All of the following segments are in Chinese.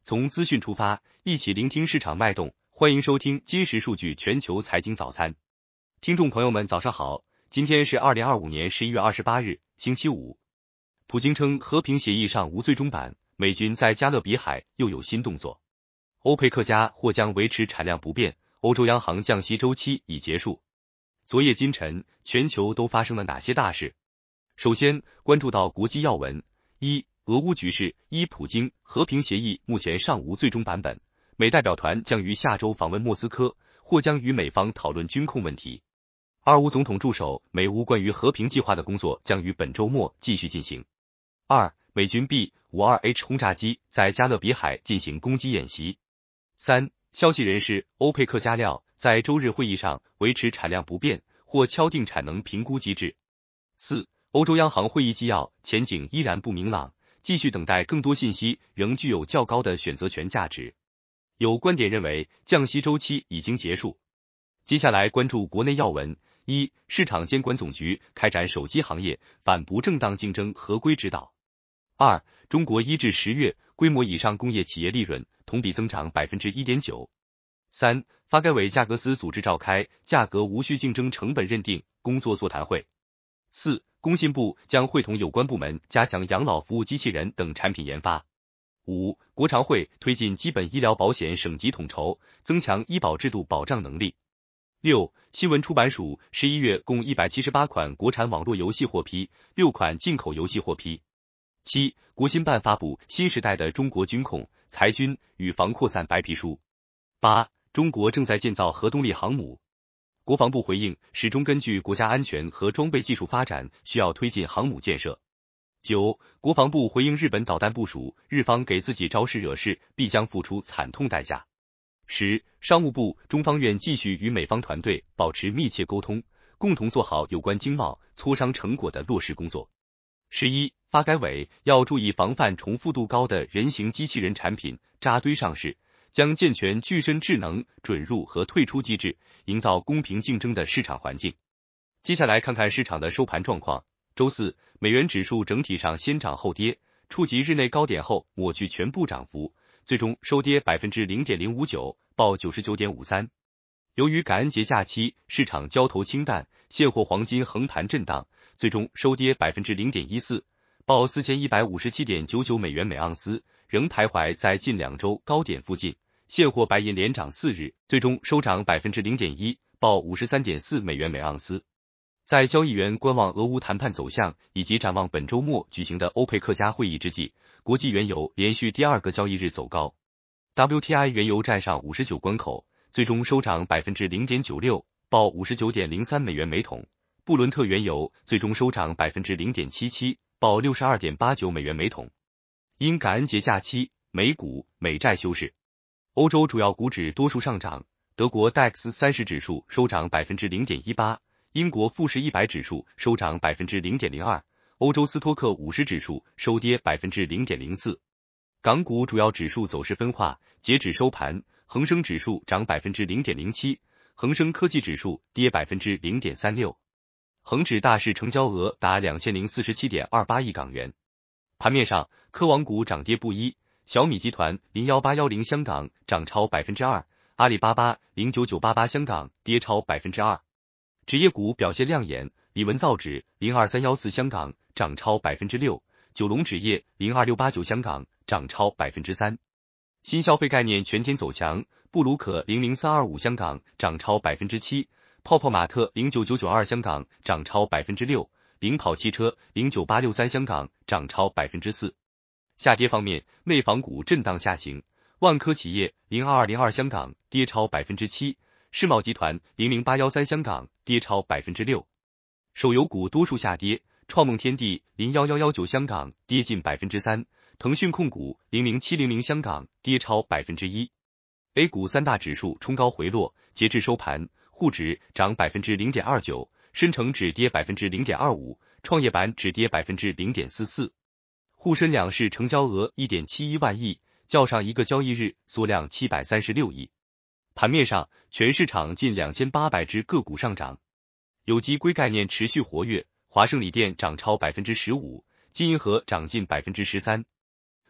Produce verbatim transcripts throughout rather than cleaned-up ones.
从资讯出发，一起聆听市场脉动。欢迎收听今时数据全球财经早餐。听众朋友们，早上好，今天是二零二五年十一月二十八日，星期五。普京称和平协议尚无最终版，美军在加勒比海又有新动作。欧佩克加或将维持产量不变，欧洲央行降息周期已结束。昨夜今晨，全球都发生了哪些大事？首先关注到国际要闻。一、俄乌局势。一、普京和平协议目前尚无最终版本，美代表团将于下周访问莫斯科，或将与美方讨论军控问题。二、乌总统驻守美乌关于和平计划的工作将于本周末继续进行。二、美军 B 五十二 H 轰炸机在加勒比海进行攻击演习。三、消息人士，欧佩克加料在周日会议上维持产量不变，或敲定产能评估机制。四、欧洲央行会议纪要前景依然不明朗，继续等待更多信息仍具有较高的选择权价值。有观点认为降息周期已经结束。接下来关注国内要闻。一、市场监管总局开展手机行业反不正当竞争合规指导。二、中国一至十月规模以上工业企业利润同比增长 百分之一点九。三、发改委价格司组织召开价格无序竞争成本认定工作座谈会。四、工信部将会同有关部门加强养老服务机器人等产品研发。五、国常会推进基本医疗保险省级统筹，增强医保制度保障能力。六、新闻出版署十一月共一百七十八款国产网络游戏获批，六款进口游戏获批。七、国新办发布新时代的中国军控、裁军与防扩散白皮书。八、中国正在建造核动力航母。国防部回应，始终根据国家安全和装备技术发展需要推进航母建设。九、国防部回应日本导弹部署，日方给自己招事惹事，必将付出惨痛代价。十、商务部、中方愿继续与美方团队保持密切沟通，共同做好有关经贸磋商成果的落实工作。十一、发改委要注意防范重复度高的人形机器人产品扎堆上市，将健全具身智能准入和退出机制，营造公平竞争的市场环境。接下来看看市场的收盘状况。周四，美元指数整体上先涨后跌，触及日内高点后抹去全部涨幅，最终收跌 百分之零点零五九， 报 九十九点五三。由于感恩节假期，市场交投清淡，现货黄金横盘震荡，最终收跌 百分之零点一四， 报 四千一百五十七点九九美元每盎司，仍徘徊在近两周高点附近。现货白银连涨四日，最终收涨 百分之零点一， 报 五十三点四美元每盎司。在交易员观望俄乌谈判走向以及展望本周末举行的欧佩克加会议之际，国际原油连续第二个交易日走高。W T I 原油站上五十九关口，最终收涨 百分之零点九六， 报 五十九点零三美元每桶。布伦特原油最终收涨 百分之零点七七， 报 六十二点八九美元每桶。因感恩节假期，美股、美债休市。欧洲主要股指多数上涨，德国 D A X 三十指数收涨 百分之零点一八， 英国富时一百指数收涨 百分之零点零二， 欧洲斯托克五十指数收跌 百分之零点零四。港股主要指数走势分化，截止收盘，恒生指数涨 百分之零点零七， 恒生科技指数跌 百分之零点三六。恒指大市成交额达 两千零四十七点二八亿港元。盘面上，科网股涨跌不一，小米集团零一八一零香港涨超 百分之二， 阿里巴巴零九九八八香港跌超 百分之二。纸业股表现亮眼，理文造纸零二三一四香港涨超 百分之六， 九龙纸业零二六八九香港涨超 百分之三。新消费概念全天走强，布鲁可零零三二五香港涨超 百分之七， 泡泡玛特零九九九二香港涨超 百分之六， 领跑汽车零九八六三香港涨超 百分之四。下跌方面，内房股震荡下行，万科企业零二二零二香港跌超 百分之七， 世茂集团零零八一三香港跌超 百分之六。手游股多数下跌，创梦天地零一一一九香港跌近 百分之三， 腾讯控股零零七零零香港跌超 百分之一。A 股三大指数冲高回落，截至收盘，沪指涨 百分之零点二九， 深成指跌 百分之零点二五， 创业板指跌 百分之零点四四。沪深两市成交额 一点七一万亿，较上一个交易日缩量七百三十六亿。盘面上，全市场近两千八百只个股上涨，有机硅概念持续活跃，华盛锂电涨超 百分之十五， 金银河涨近 百分之十三。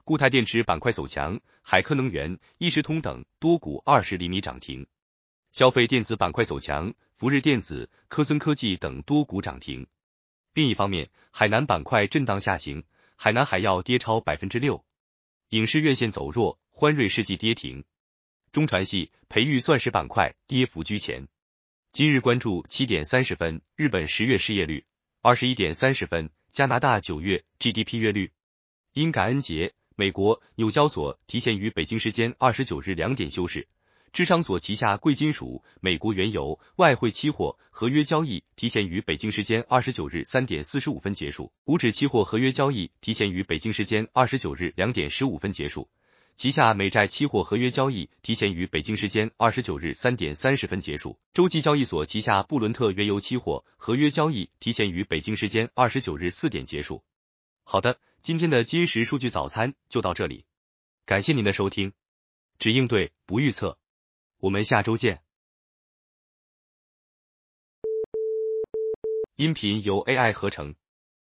固态电池板块走强，海科能源、易时通等多股二十厘米涨停。消费电子板块走强，福日电子、科森科技等多股涨停。另一方面，海南板块震荡下行，海南海药跌超 百分之六。影视院线走弱，欢瑞世纪跌停。中传系、培育钻石板块跌幅居前。今日关注七点三十分，日本十月失业率；二十一点三十分，加拿大九月 G D P 月率。因感恩节，美国纽交所提前于北京时间二十九日两点休市。芝商所旗下贵金属、美国原油、外汇期货合约交易提前于北京时间二十九日三点四十五分结束，股指期货合约交易提前于北京时间二十九日两点十五分结束，旗下美债期货合约交易提前于北京时间二十九日三点三十分结束，洲际交易所旗下布伦特原油期货合约交易提前于北京时间二十九日四点结束。好的，今天的今时数据早餐就到这里，感谢您的收听，只应对不预测。我们下周见。音频由 A I 合成。